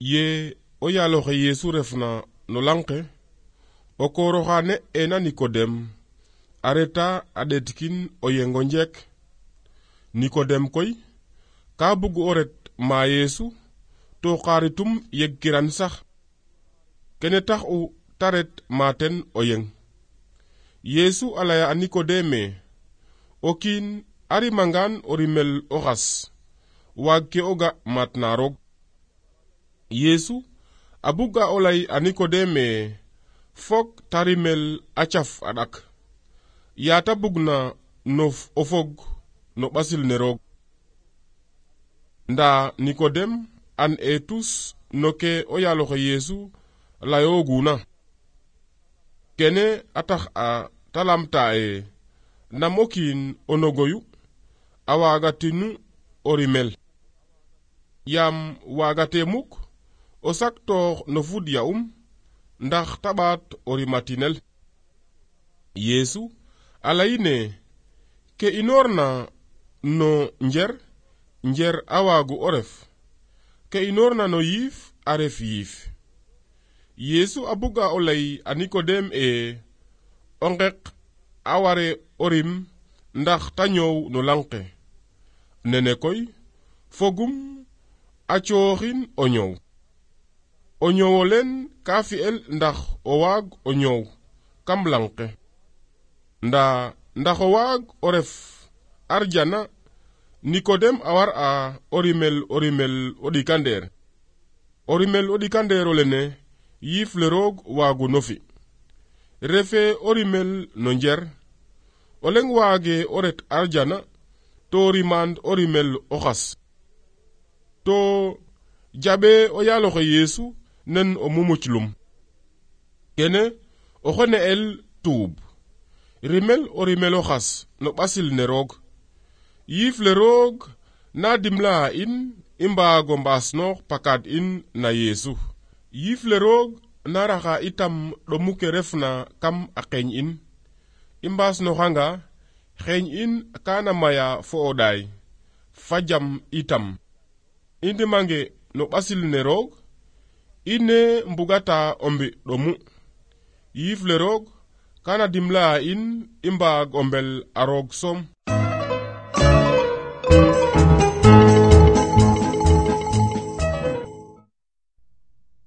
ye o yaaloxe Yesu refna no lanqe o kooroxane ena Nikodem a reta a ɗetkin o yengo njek. Nikodem koy ka bugu o ret ma Yesu to xaritum yeg kiran sax kene tax u ta ret maten o yeng. Yesu a laya a Nikodeme o kiin a rimangan o rimel o xas waag ke o ga matna roog. Yesu a buga o lay a Nikodeme fok ta rimel a caf a ɗak yaata bugna o fog no ɓasil ne roog. Nda Nikodem an e tus no ke o yaaloxe Yesu layooguna. Kene a tax a ta lamta e nam o kiin o nogoyu a waagatinu o rimel yaam waagate muk o saktoox no fud ndax ta ɓaat o rimatinel. Yesu a layine ke inoorna no njer a waagu o ref, ke inoorna no yiif a ref yiif. Yesu a buga o lay a Nikodem o ngeq a ware o rim ndax ta ñoow no lanqe. Nene koy fogum a cooxin o ñoow. O ñoowolen ka fi'el ndax o waag o ñoow kam lanqe. Ndax o waag o ref arjana, Nikodem a war a o rimel o ɗikandeer. O rimel o ɗikandeero lene yiif le roog waagu no fi. Refe o rimel no njer, o leng waage o ret arjana to rimand o rimel o xas. To jaɓe o yaaloxe Yesu nen o mumuclum. Kene o xone el tuub. Rimel o rimel o xas no ɓasil ne roog. Yiif le roog na dimla a in i mbaago mbaasnoox pakaad in na Yesu. Yiif le roog na raxa itam ɗomu ke refna kam a qeeñ in. I mbaasnoxanga xeeñ in kana maya fo o ɗaay fa jam itam. I ndimange no ɓasil ne roog i ne mbugata o mbi ɗomu. Yiif le roog kana dimla a in i mbaag o mbel a roog som.